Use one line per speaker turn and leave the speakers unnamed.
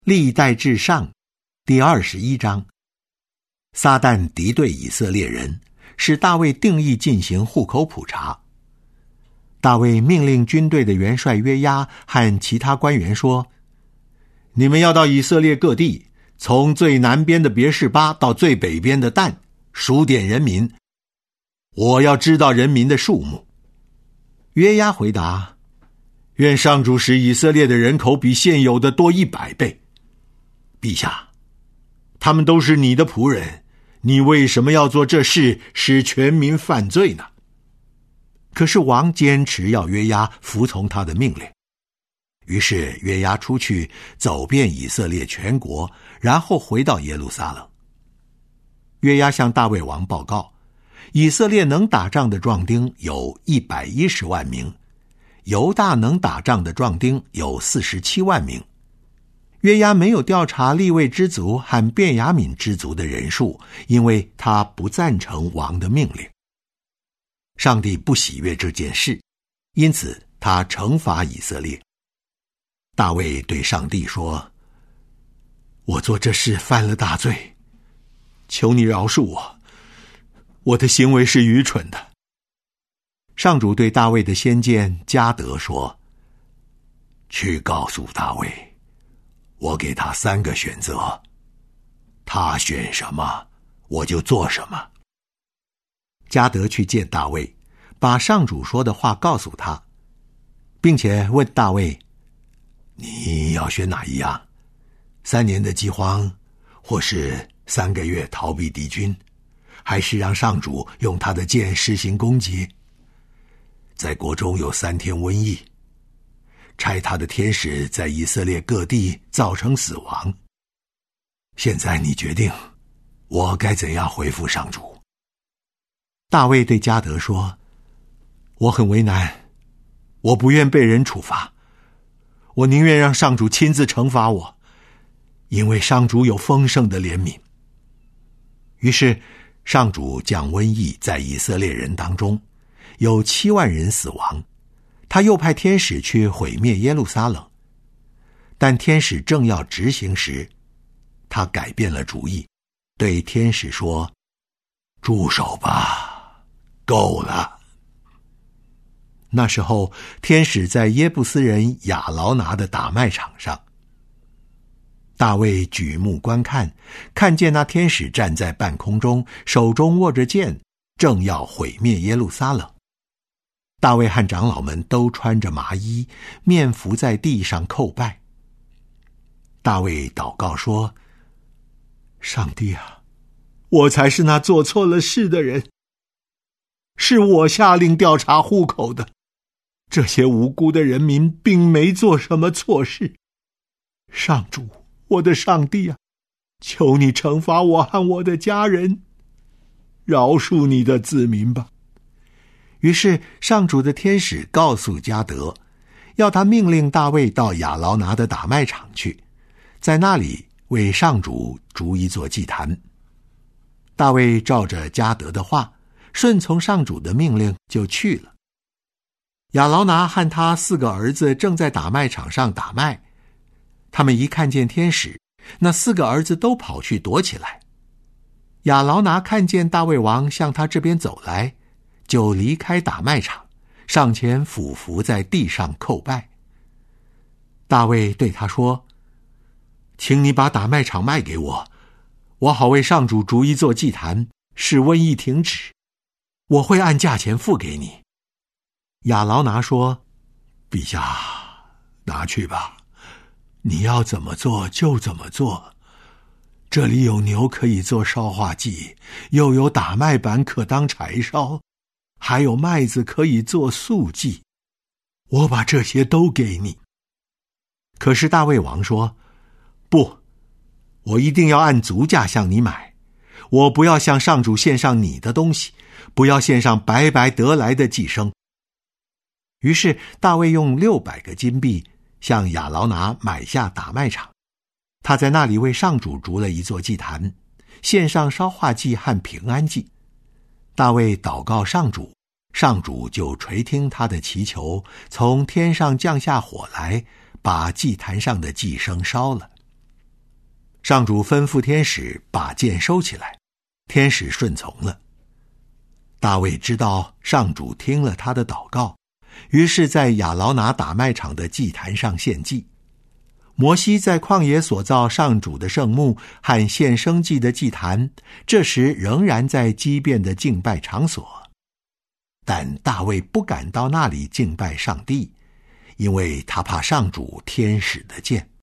历代志上第21章，撒旦敌对以色列人，使大卫定义进行户口普查。大卫命令军队的元帅约押和其他官员说：你们要到以色列各地，从最南边的别是巴到最北边的但，数点人民，我要知道人民的数目。约押回答：愿上主使以色列的人口比现有的多100倍。陛下，他们都是你的仆人，你为什么要做这事，使全民犯罪呢？可是王坚持要约押服从他的命令。于是约押出去走遍以色列全国，然后回到耶路撒冷。约押向大卫王报告，以色列能打仗的壮丁有110万名，犹大能打仗的壮丁有47万名。约押没有调查利未支族和便雅悯支族的人数，因为他不赞成王的命令。上帝不喜悦这件事，因此他惩罚以色列。大卫对上帝说：我做这事犯了大罪，求你饶恕我，我的行为是愚蠢的。上主对大卫的先见迦得说：去告诉大卫，我给他3个选择，他选什么，我就做什么。迦得去见大卫，把上主说的话告诉他，并且问大卫：你要选哪一样？3年的饥荒，或是3个月逃避敌军，还是让上主用他的剑施行攻击？在国中有3天瘟疫，差他的天使在以色列各地造成死亡。现在你决定，我该怎样回复上主？大卫对迦得说：我很为难，我不愿被人处罚，我宁愿让上主亲自惩罚我，因为上主有丰盛的怜悯。于是上主降瘟疫在以色列人当中，有7万人死亡。他又派天使去毁灭耶路撒冷，但天使正要执行时，他改变了主意，对天使说：住手吧，够了。那时候天使在耶布斯人亚劳拿的打麦场上，大卫举目观看，看见那天使站在半空中，手中握着剑，正要毁灭耶路撒冷。大卫和长老们都穿着麻衣，面伏在地上叩拜。大卫祷告说：上帝啊，我才是那做错了事的人，是我下令调查户口的，这些无辜的人民并没做什么错事。上主，我的上帝啊，求你惩罚我和我的家人，饶恕你的子民吧。于是上主的天使告诉迦得，要他命令大卫到亚劳拿的打麦场去，在那里为上主筑一座祭坛。大卫照着迦得的话，顺从上主的命令就去了。亚劳拿和他4个儿子正在打麦场上打麦，他们一看见天使，那4个儿子都跑去躲起来。亚劳拿看见大卫王向他这边走来，就离开打麦场，上前俯伏在地上叩拜。大卫对他说：请你把打麦场卖给我，我好为上主筑一座祭坛，使瘟疫停止，我会按价钱付给你。亚劳拿说：陛下，拿去吧，你要怎么做就怎么做。这里有牛可以做烧化祭，又有打麦板可当柴烧，还有麦子可以做素祭，我把这些都给你。可是大卫王说：不，我一定要按足价向你买，我不要向上主献上你的东西，不要献上白白得来的祭牲。于是大卫用600个金币向亚劳拿买下打麦场，他在那里为上主筑了一座祭坛，献上烧化祭和平安祭。大卫祷告上主，上主就垂听他的祈求，从天上降下火来，把祭坛上的祭牲烧了。 上主吩咐天使把剑收起来，天使顺从了。大卫知道上主听了他的祷告，于是在亚劳拿打麦场的祭坛上献祭。摩西在旷野所造上主的圣幕和献生祭的祭坛，这时仍然在基遍的敬拜场所。但大卫不敢到那里敬拜上帝，因为他怕上主天使的剑。